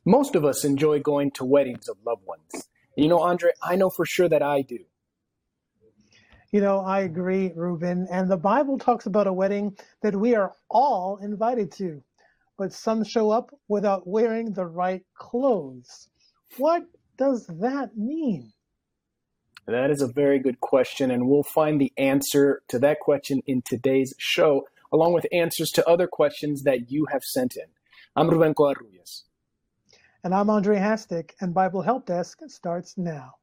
Most of us enjoy going to weddings of loved ones. You know, Andre, I know for sure that I do. I agree, Ruben. And the Bible talks about a wedding that we are all invited to, but some show up without wearing the right clothes. What does that mean? That is a very good question, and we'll find the answer to that question in today's show, along with answers to other questions that you have sent in. I'm Ruben Covarrubias. And I'm Andre Hastic, and Bible Help Desk starts now.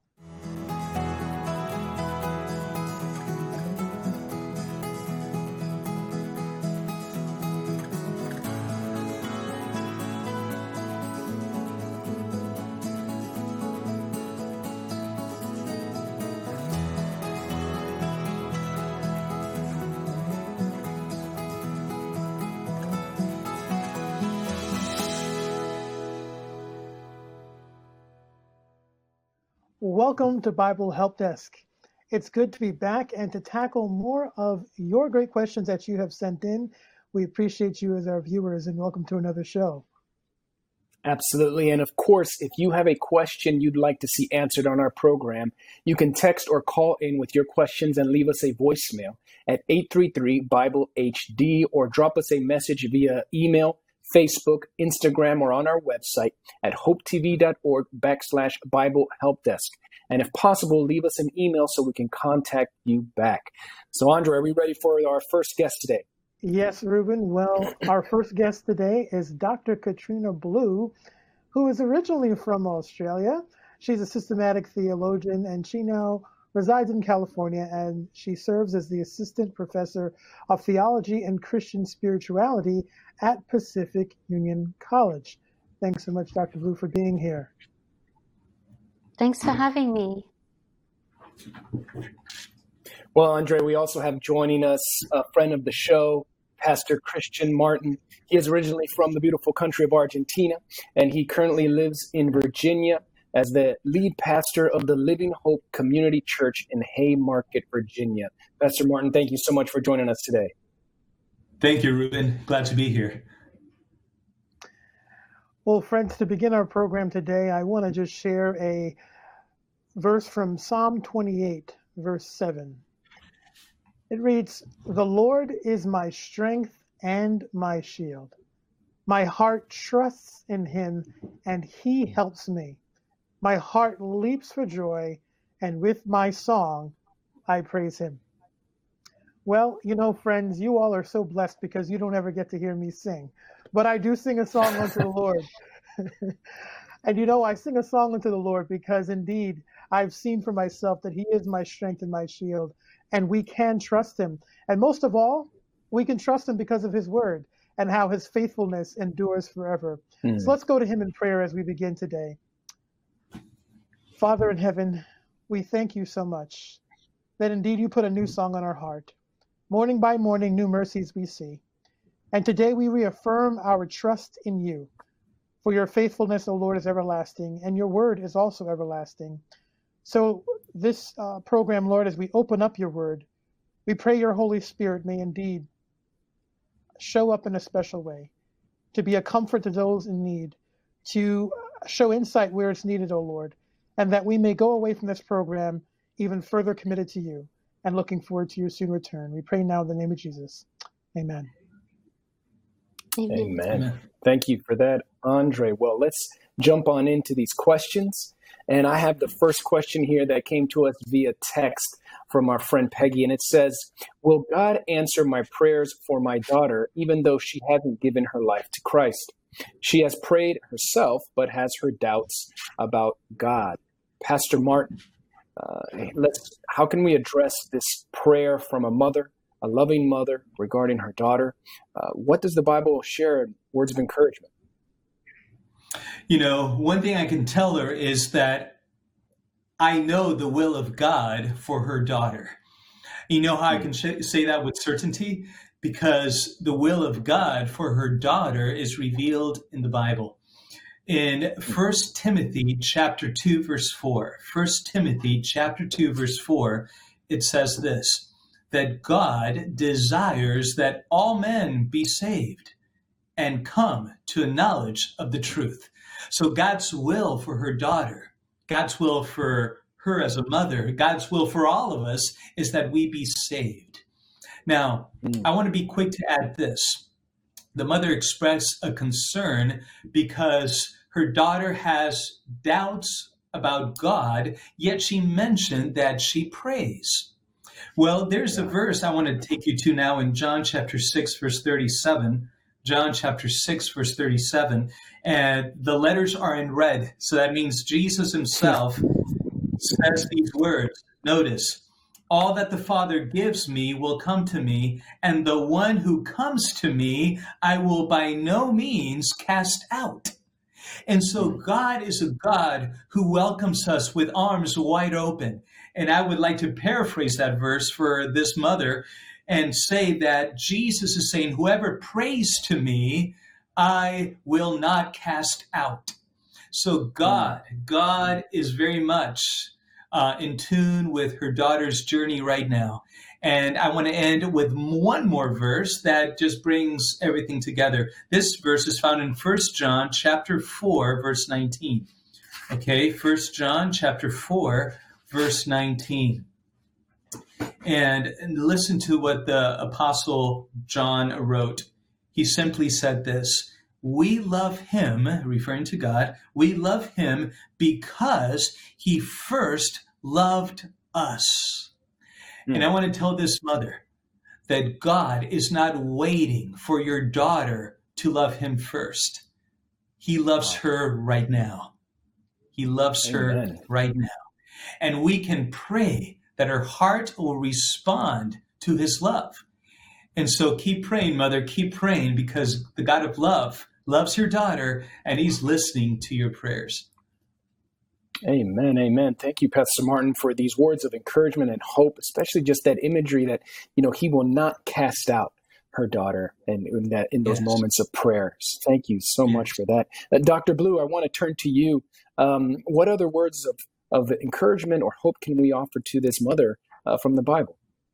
Welcome to Bible Help Desk. It's good to be back and to tackle more of your great questions that you have sent in. We appreciate you as our viewers, and welcome to another show. Absolutely. And of course, if you have a question you'd like to see answered on our program, you can text or call in with your questions and leave us a voicemail at 833-BIBLE-HD or drop us a message via email, Facebook, Instagram, or on our website at hopetv.org/Bible Help Desk. And if possible, leave us an email so we can contact you back. So, Andre, are we ready for our first guest today? Yes, Ruben. Well, our first guest today is Dr. Katrina Blue, who is originally from Australia. She's a systematic theologian, and she now resides in California, and she serves as the assistant professor of theology and Christian spirituality at Pacific Union College. Thanks so much, Dr. Blue, for being here. Thanks for having me. Well, Andre, we also have joining us a friend of the show, Pastor Christian Martin. He is originally from the beautiful country of Argentina, and he currently lives in Virginia as the lead pastor of the Living Hope Community Church in Haymarket, Virginia. Pastor Martin, thank you so much for joining us today. Thank you, Ruben. Glad to be here. Well, friends, to begin our program today, I want to just share a verse from Psalm 28, verse 7. It reads, "The Lord is my strength and my shield. My heart trusts in him, and he helps me. My heart leaps for joy, and with my song, I praise him." Well, friends, you all are so blessed because you don't ever get to hear me sing. But I do sing a song unto the Lord. And I sing a song unto the Lord because indeed I've seen for myself that he is my strength and my shield, and we can trust him. And most of all, we can trust him because of his word and how his faithfulness endures forever. So let's go to him in prayer as we begin today. Father in heaven, we thank you so much that indeed you put a new song on our heart. Morning by morning, new mercies we see. And today we reaffirm our trust in you. For your faithfulness, O Lord, is everlasting, and your word is also everlasting. So this program, Lord, as we open up your word, we pray your Holy Spirit may indeed show up in a special way, to be a comfort to those in need, to show insight where it's needed, O Lord, and that we may go away from this program even further committed to you and looking forward to your soon return. We pray now in the name of Jesus. Amen. Amen. Thank you for that, Andre. Well, let's jump on into these questions. And I have the first question here that came to us via text from our friend Peggy. And it says, "Will God answer my prayers for my daughter, even though she hasn't given her life to Christ? She has prayed herself, but has her doubts about God." Pastor Martin, how can we address this prayer from a mother, a loving mother, regarding her daughter? What does the Bible share in words of encouragement? One thing I can tell her is that I know the will of God for her daughter. You know how I can say that with certainty? Because the will of God for her daughter is revealed in the Bible. In 1 Timothy chapter 2, verse 4, 1 Timothy chapter 2, verse 4, it says this, that God desires that all men be saved and come to a knowledge of the truth. So God's will for her daughter, God's will for her as a mother, God's will for all of us is that we be saved. Now, I want to be quick to add this. The mother expressed a concern because her daughter has doubts about God, yet she mentioned that she prays. Well, there's a verse I want to take you to now in John chapter 6, verse 37. John chapter 6, verse 37. And the letters are in red. So that means Jesus himself says these words. Notice, all that the Father gives me will come to me, and the one who comes to me, I will by no means cast out. And so God is a God who welcomes us with arms wide open. And I would like to paraphrase that verse for this mother and say that Jesus is saying, whoever prays to me, I will not cast out. So God is very much in tune with her daughter's journey right now. And I want to end with one more verse that just brings everything together. This verse is found in 1 John chapter 4, verse 19. Okay, 1 John chapter 4, verse 19. And listen to what the Apostle John wrote. He simply said this: we love him, referring to God, we love him because he first loved us. And I want to tell this mother that God is not waiting for your daughter to love him first. He loves her right now. He loves her right now. And we can pray that her heart will respond to his love. And so keep praying, mother, keep praying, because the God of love loves your daughter and he's listening to your prayers. Amen. Amen. Thank you, Pastor Martin, for these words of encouragement and hope, especially just that imagery that, he will not cast out her daughter and in those moments of prayer. Thank you so much for that. Dr. Blue, I want to turn to you. What other words of encouragement or hope can we offer to this mother from the Bible?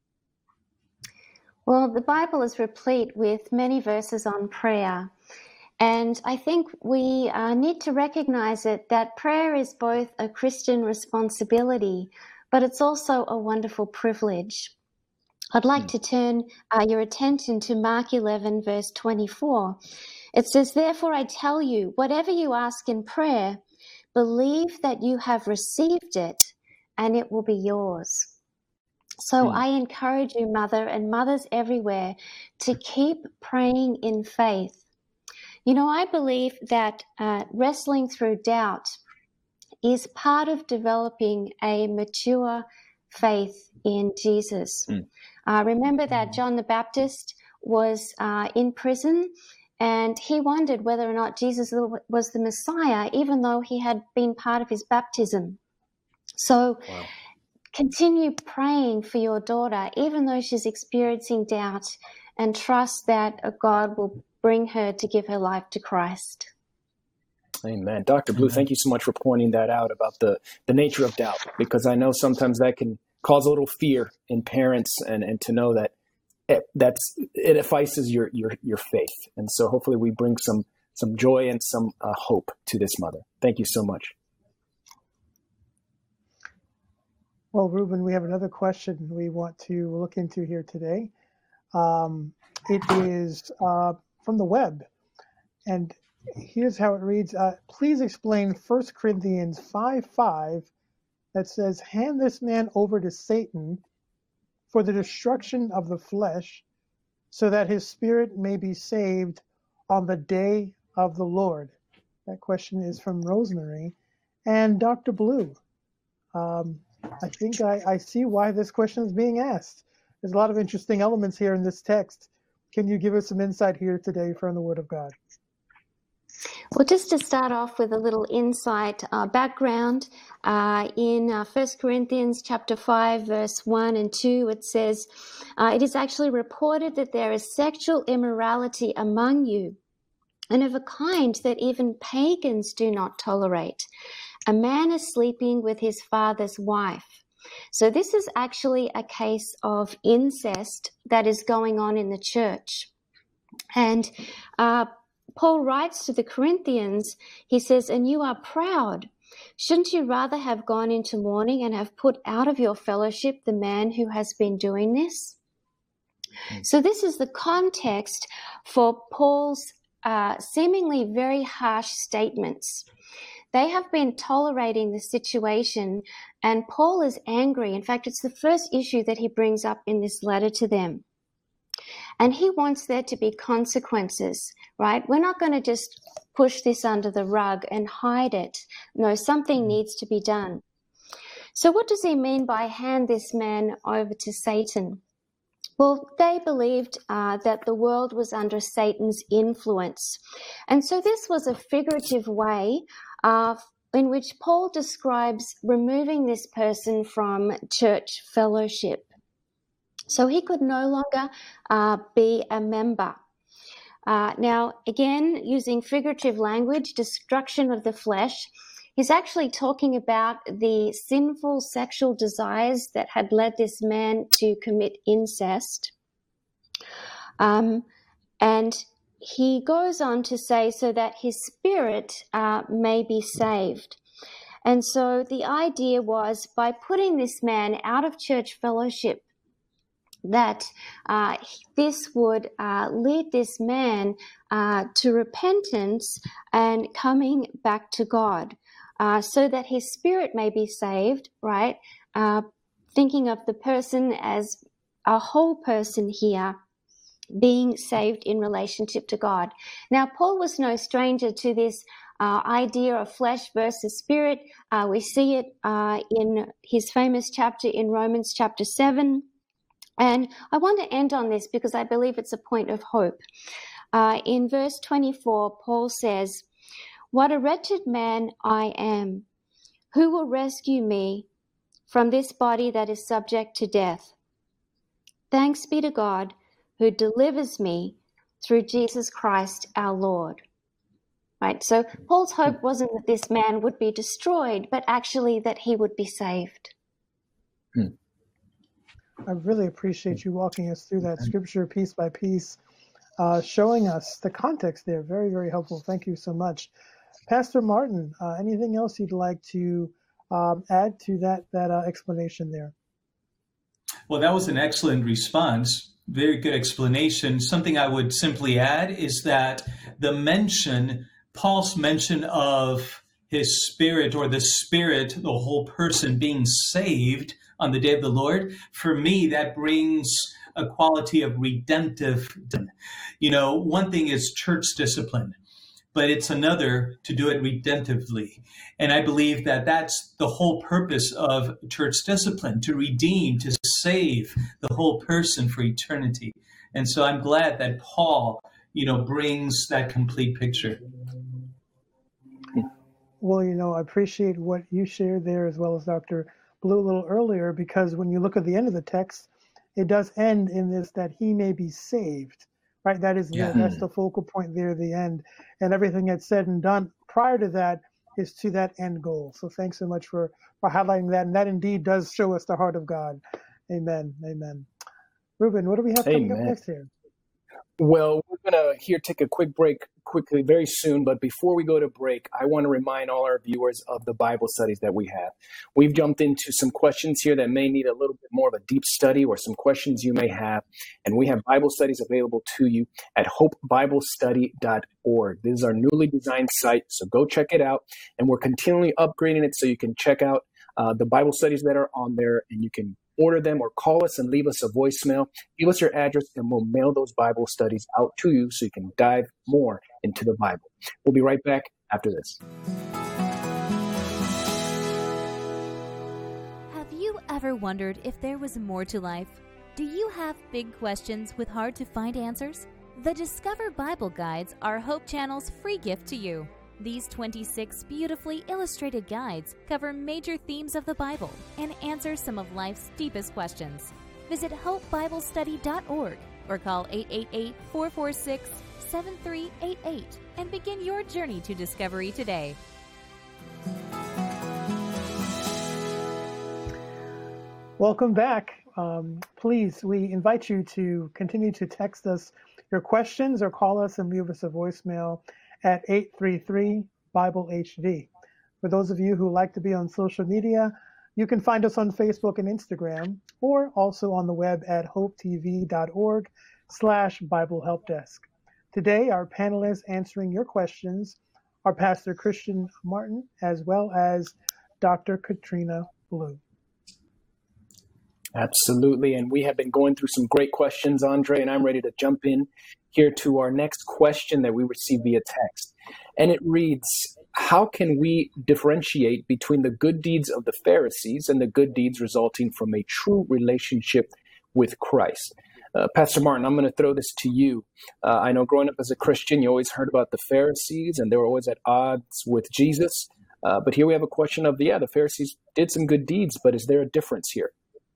Well, the Bible is replete with many verses on prayer. And I think we need to recognize that prayer is both a Christian responsibility, but it's also a wonderful privilege. I'd like to turn your attention to Mark 11, verse 24. It says, therefore I tell you, whatever you ask in prayer, believe that you have received it and it will be yours. So I encourage you, mother, and mothers everywhere, to keep praying in faith. I believe that wrestling through doubt is part of developing a mature faith in Jesus. Remember that John the Baptist was in prison, and he wondered whether or not Jesus was the Messiah, even though he had been part of his baptism. So continue praying for your daughter, even though she's experiencing doubt, and trust that God will bring her to give her life to Christ. Amen. Dr. Blue, thank you so much for pointing that out about the nature of doubt, because I know sometimes that can cause a little fear in parents, and to know that it effaces your faith. And so hopefully we bring some joy and some hope to this mother. Thank you so much. Well, Ruben, we have another question we want to look into here today. It is from the web. And here's how it reads. Please explain 1 Corinthians 5:5 that says, hand this man over to Satan for the destruction of the flesh, so that his spirit may be saved on the day of the Lord. That question is from Rosemary. And Dr. Blue, I think I see why this question is being asked. There's a lot of interesting elements here in this text. Can you give us some insight here today from the Word of God? Well, just to start off with a little insight, background, in 1 Corinthians chapter 5, verse 1 and 2, it says, it is actually reported that there is sexual immorality among you, and of a kind that even pagans do not tolerate. A man is sleeping with his father's wife. So this is actually a case of incest that is going on in the church. And Paul writes to the Corinthians, he says, "And you are proud. Shouldn't you rather have gone into mourning and have put out of your fellowship the man who has been doing this?" So this is the context for Paul's seemingly very harsh statements. They have been tolerating the situation, and Paul is angry. In fact, it's the first issue that he brings up in this letter to them. And he wants there to be consequences, right? We're not going to just push this under the rug and hide it. No, something needs to be done. So what does he mean by hand this man over to Satan? Well, they believed that the world was under Satan's influence. And so this was a figurative way in which Paul describes removing this person from church fellowship. So he could no longer be a member. Now, again, using figurative language, destruction of the flesh, he's actually talking about the sinful sexual desires that had led this man to commit incest. And he goes on to say, so that his spirit may be saved. And so the idea was, by putting this man out of church fellowship, that this would lead this man to repentance and coming back to God, so that his spirit may be saved, right? Thinking of the person as a whole person here, being saved in relationship to God. Now, Paul was no stranger to this idea of flesh versus spirit. We see it in his famous chapter in Romans chapter 7. And I want to end on this because I believe it's a point of hope. In verse 24, Paul says, "What a wretched man I am! Who will rescue me from this body that is subject to death? Thanks be to God who delivers me through Jesus Christ our Lord." Right? So Paul's hope wasn't that this man would be destroyed, but actually that he would be saved. I really appreciate you walking us through that scripture piece by piece, showing us the context there. Very, very helpful. Thank you so much. Pastor Martin, anything else you'd like to add to that explanation there? Well, that was an excellent response. Very good explanation. Something I would simply add is that Paul's mention of his spirit, or the spirit, the whole person being saved on the day of the Lord, for me, that brings a quality of redemptive. One thing is church discipline, but it's another to do it redemptively. And I believe that that's the whole purpose of church discipline, to redeem, to save the whole person for eternity. And so I'm glad that Paul, brings that complete picture. Well, I appreciate what you shared there, as well as Dr. Blue a little earlier, because when you look at the end of the text, it does end in this, that he may be saved, right? That's the focal point there at the end. And everything that's said and done prior to that is to that end goal. So thanks so much for highlighting that. And that indeed does show us the heart of God. Amen. Amen. Ruben, what do we have coming up next here? Well, we're going to take a quick break quickly, very soon. But before we go to break, I want to remind all our viewers of the Bible studies that we have. We've jumped into some questions here that may need a little bit more of a deep study, or some questions you may have. And we have Bible studies available to you at hopebiblestudy.org. This is our newly designed site, so go check it out. And we're continually upgrading it so you can check out the Bible studies that are on there, and you can order them or call us and leave us a voicemail. Give us your address and we'll mail those Bible studies out to you so you can dive more into the Bible. We'll be right back after this. Have you ever wondered if there was more to life? Do you have big questions with hard to find answers? The Discover Bible Guides are Hope Channel's free gift to you. These 26 beautifully illustrated guides cover major themes of the Bible and answer some of life's deepest questions. Visit hopebiblestudy.org or call 888-446-7388 and begin your journey to discovery today. Welcome back. Please, we invite you to continue to text us your questions or call us and leave us a voicemail at 833-BIBLE-HD. For those of you who like to be on social media, you can find us on Facebook and Instagram, or also on the web at hopetv.org/Bible Help Desk. Today, our panelists answering your questions are Pastor Christian Martin as well as Dr. Katrina Blue. Absolutely. And we have been going through some great questions, Andre, and I'm ready to jump in here to our next question that we received via text. And it reads, how can we differentiate between the good deeds of the Pharisees and the good deeds resulting from a true relationship with Christ? Pastor Martin, I'm going to throw this to you. I know growing up as a Christian, you always heard about the Pharisees, and they were always at odds with Jesus. But here we have a question of, the Pharisees did some good deeds, but is there a difference here?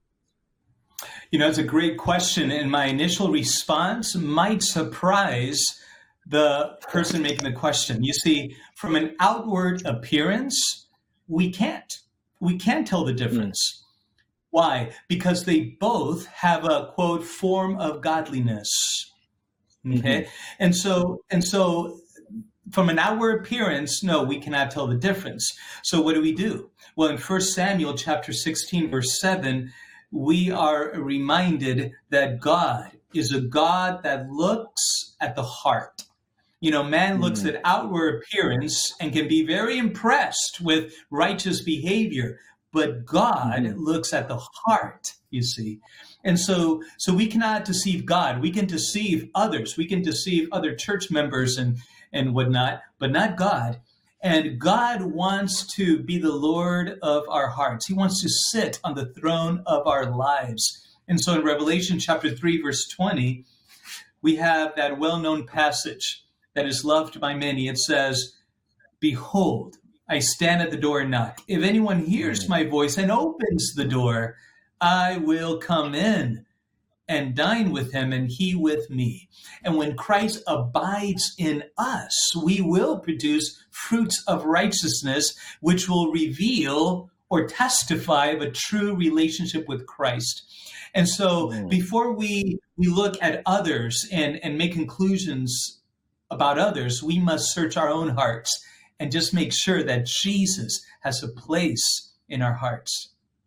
It's a great question, and my initial response might surprise the person making the question. You see, from an outward appearance, we can't tell the difference. Why? Because they both have a, quote, form of godliness. Okay? And so from an outward appearance, no, we cannot tell the difference. So what do? Well, in 1 Samuel chapter 16, verse 7, we are reminded that God is a God that looks at the heart. Man looks at outward appearance and can be very impressed with righteous behavior, but God looks at the heart, you see. And so we cannot deceive God. We can deceive others. We can deceive other church members and whatnot, but not God. And God wants to be the Lord of our hearts. He wants to sit on the throne of our lives. And so in Revelation chapter 3, verse 20, we have that well-known passage that is loved by many. It says, "Behold, I stand at the door and knock. If anyone hears my voice and opens the door, I will come in and dine with him and he with me." And when Christ abides in us, we will produce fruits of righteousness, which will reveal or testify of a true relationship with Christ. And so before we look at others and make conclusions about others, we must search our own hearts and just make sure that Jesus has a place in our hearts.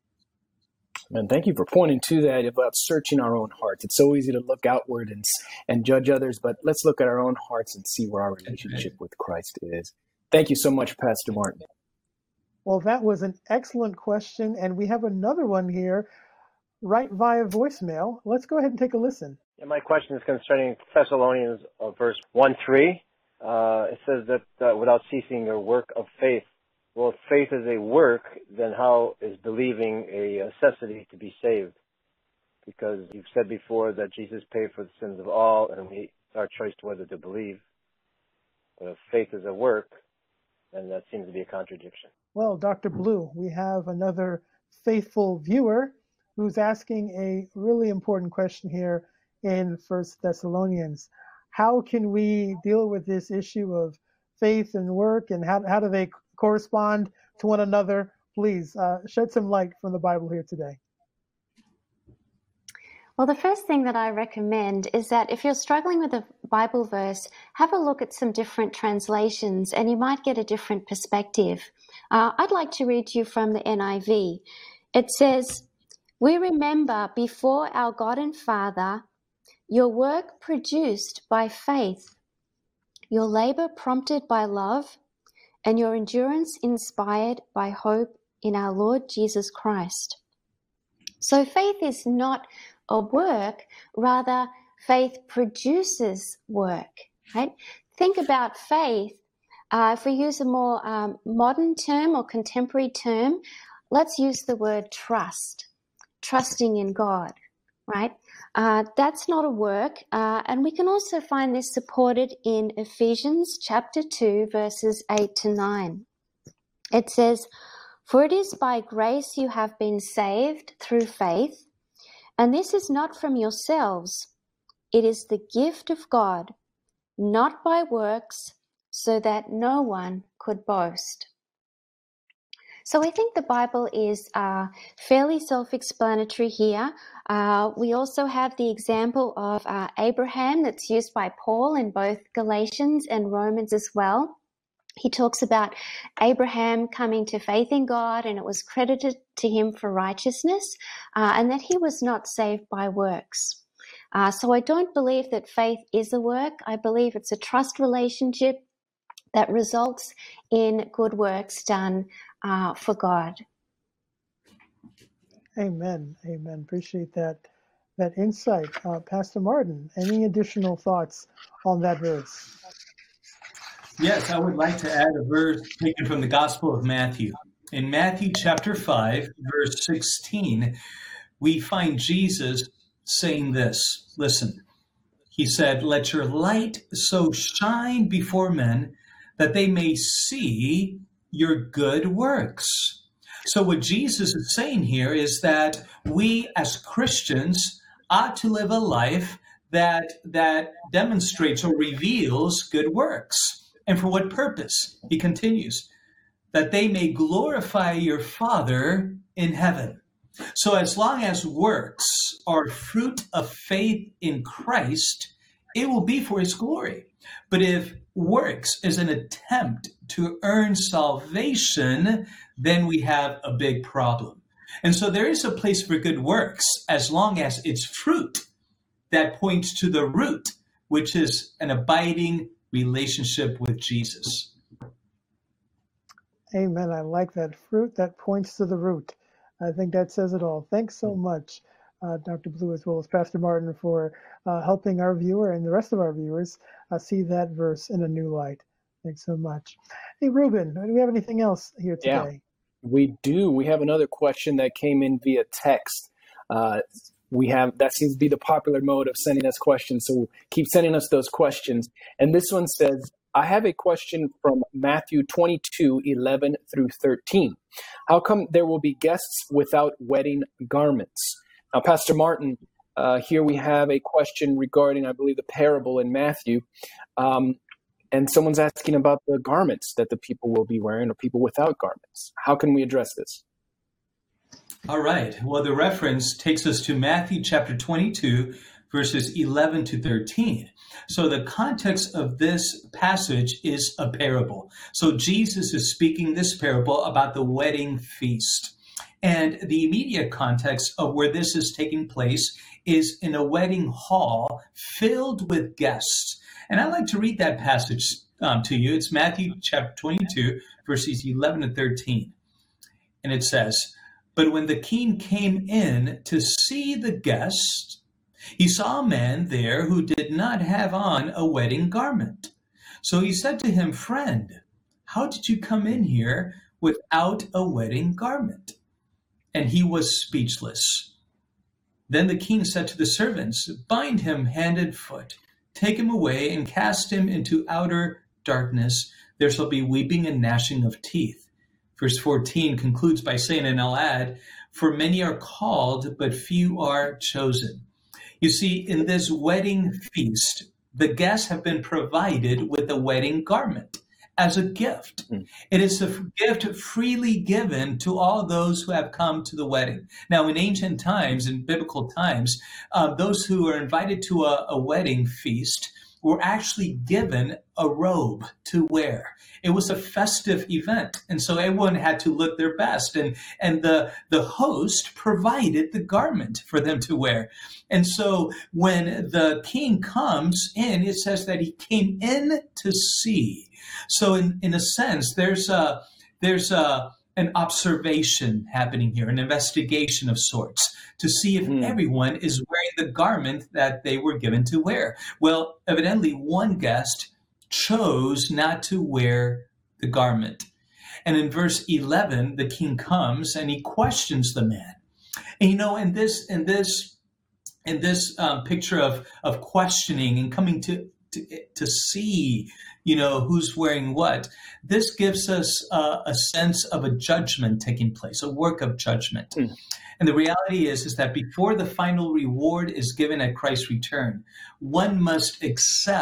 And thank you for pointing to that about searching our own hearts. It's so easy to look outward and judge others, but let's look at our own hearts and see where our relationship with Christ is. Thank you so much, Pastor Martin. Well, that was an excellent question, and we have another one here right via voicemail. Let's go ahead and take a listen. Yeah, my question is concerning Thessalonians verse 1:3. It says that without ceasing your work of faith. Well, if faith is a work, then how is believing a necessity to be saved? Because you've said before that Jesus paid for the sins of all, and it's our choice to whether to believe. But if faith is a work, then that seems to be a contradiction. Well, Dr. Blue, we have another faithful viewer who's asking a really important question here in 1 Thessalonians. How can we deal with this issue of faith and work, and how do they correspond to one another? Please shed some light from the Bible here today. Well, the first thing that I recommend is that if you're struggling with a Bible verse, have a look at some different translations and you might get a different perspective. I'd like to read to you from the NIV. It says, "We remember before our God and Father your work produced by faith, your labor prompted by love, and your endurance inspired by hope in our Lord Jesus Christ." So faith is not a work, rather faith produces work, right? Think about faith. If we use a more modern term or contemporary term, let's use the word trust, trusting in God, right? That's not a work. And we can also find this supported in Ephesians chapter 2, verses 8 to 9. It says, "For it is by grace you have been saved through faith, and this is not from yourselves. It is the gift of God, not by works, so that no one could boast." So I think the Bible is fairly self-explanatory here. We also have the example of Abraham that's used by Paul in both Galatians and Romans as well. He talks about Abraham coming to faith in God, and it was credited to him for righteousness, and that he was not saved by works. So I don't believe that faith is a work. I believe it's a trust relationship that results in good works done for God. Amen. Amen. Appreciate that insight. Pastor Martin, any additional thoughts on that verse? Yes, I would like to add a verse taken from the Gospel of Matthew. In Matthew chapter 5, verse 16, we find Jesus saying this. Listen, he said, "Let your light so shine before men that they may see your good works." So what Jesus is saying here is that we as Christians ought to live a life that demonstrates or reveals good works. And for what purpose? He continues, that they may glorify your Father in heaven. So as long as works are fruit of faith in Christ, it will be for his glory. But if works is an attempt to earn salvation, then we have a big problem. And so there is a place for good works as long as it's fruit that points to the root, which is an abiding relationship with Jesus. Amen. I like that, fruit that points to the root. I think that says it all. Thanks so much, Dr. Blue, as well as Pastor Martin, for helping our viewer and the rest of our viewers see that verse in a new light. Thanks so much. Hey, Ruben, do we have anything else here today? Yeah, we do. We have another question that came in via text. That seems to be the popular mode of sending us questions. So keep sending us those questions. And this one says, I have a question from Matthew 22:11 through 13. How come there will be guests without wedding garments? Now, Pastor Martin, here we have a question regarding, I believe, the parable in Matthew. And someone's asking about the garments that the people will be wearing, or people without garments. How can we address this? All right. Well, the reference takes us to Matthew chapter 22, verses 11 to 13. So the context of this passage is a parable. So Jesus is speaking this parable about the wedding feast. And the immediate context of where this is taking place is in a wedding hall filled with guests. And I'd like to read that passage to you. It's Matthew chapter 22, verses 11 to 13. And it says, "But when the king came in to see the guests, he saw a man there who did not have on a wedding garment. So he said to him, 'Friend, how did you come in here without a wedding garment?' And he was speechless. Then the king said to the servants, 'Bind him hand and foot, take him away and cast him into outer darkness. There shall be weeping and gnashing of teeth.'" Verse 14 concludes by saying, and I'll add, "For many are called, but few are chosen." You see, in this wedding feast, the guests have been provided with a wedding garment as a gift. It is a gift freely given to all those who have come to the wedding. Now, in ancient times, in biblical times, those who are invited to a wedding feast were actually given a robe to wear. It was a festive event, and so everyone had to look their best, and the host provided the garment for them to wear. And so when the king comes in, it says that he came in to see. So in a sense, there's an observation happening here, an investigation of sorts, to see if everyone is wearing the garment that they were given to wear. Well, evidently one guest chose not to wear the garment. And in verse 11, the king comes and he questions the man. And in this picture of questioning and coming to see, who's wearing what, this gives us a sense of a judgment taking place, a work of judgment. And the reality is that before the final reward is given at Christ's return, one must accept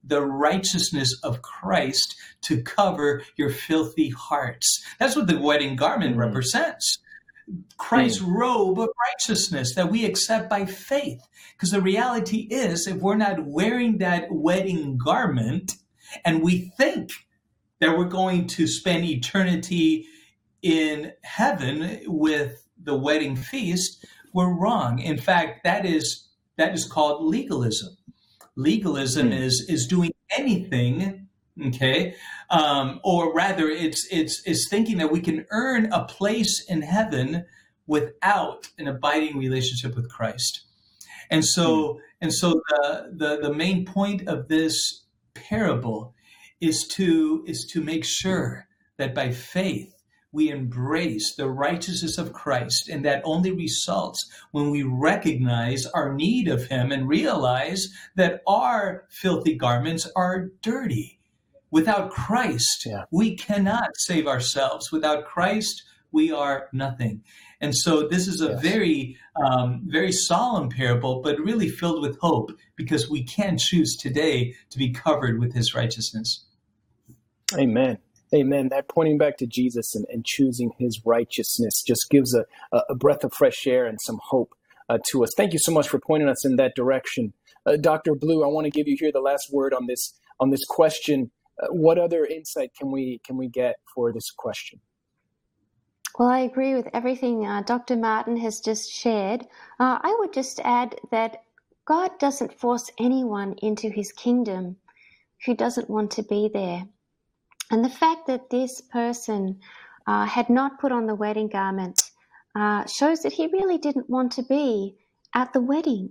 the righteousness of Christ to cover your filthy hearts. That's what the wedding garment represents. Christ's robe of righteousness that we accept by faith. Because the reality is, if we're not wearing that wedding garment and we think that we're going to spend eternity in heaven with the wedding feast, we're wrong. In fact, that is called legalism. Legalism is doing anything, okay, or rather, it's thinking that we can earn a place in heaven without an abiding relationship with Christ. And so the main point of this parable is to make sure that by faith we embrace the righteousness of Christ, and that only results when we recognize our need of him and realize that our filthy garments are dirty. Without Christ, we cannot save ourselves. Without Christ, we are nothing. And so this is a very, very solemn parable, but really filled with hope, because we can choose today to be covered with his righteousness. Amen. Amen. That pointing back to Jesus and choosing his righteousness just gives a breath of fresh air and some hope to us. Thank you so much for pointing us in that direction. Dr. Blue, I want to give you here the last word on this question. What other insight can we get for this question? Well, I agree with everything Dr. Martin has just shared. I would just add that God doesn't force anyone into his kingdom who doesn't want to be there. And the fact that this person had not put on the wedding garment shows that he really didn't want to be at the wedding.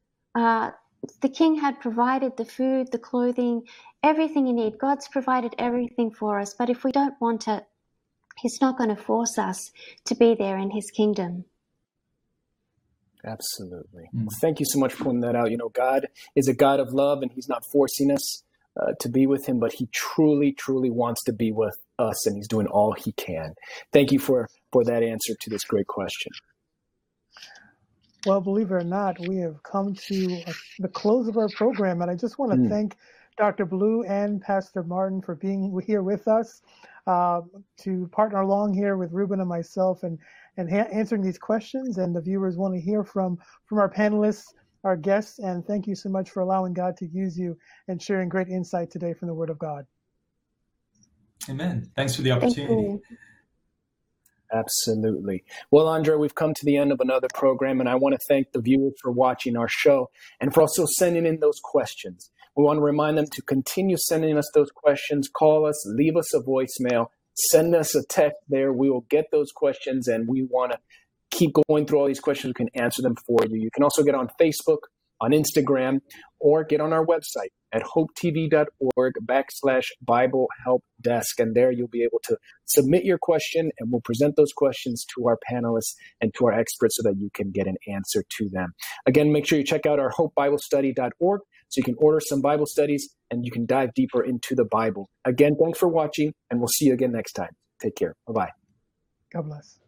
The king had provided the food, the clothing, everything you need. God's provided everything for us. But if we don't want it, he's not going to force us to be there in his kingdom. Absolutely. Well, thank you so much for pointing that out. You know, God is a God of love, and he's not forcing us to be with him, but he truly, truly wants to be with us, and he's doing all he can. Thank you for that answer to this great question. Well, believe it or not, we have come to the close of our program, and I just want to thank Dr. Blue and Pastor Martin for being here with us, to partner along here with Ruben and myself and answering these questions. And the viewers want to hear from our panelists, our guests, and thank you so much for allowing God to use you and sharing great insight today from the Word of God. Amen. Thanks for the opportunity. Absolutely. Well, Andre, we've come to the end of another program, and I want to thank the viewers for watching our show and for also sending in those questions. We want to remind them to continue sending us those questions. Call us, leave us a voicemail, send us a text there. We will get those questions, and we want to keep going through all these questions. We can answer them for you. You can also get on Facebook, on Instagram, or get on our website at hopetv.org/Bible Help Desk. And there you'll be able to submit your question, and we'll present those questions to our panelists and to our experts so that you can get an answer to them. Again, make sure you check out our hopebiblestudy.org so you can order some Bible studies and you can dive deeper into the Bible. Again, thanks for watching, and we'll see you again next time. Take care. Bye-bye. God bless.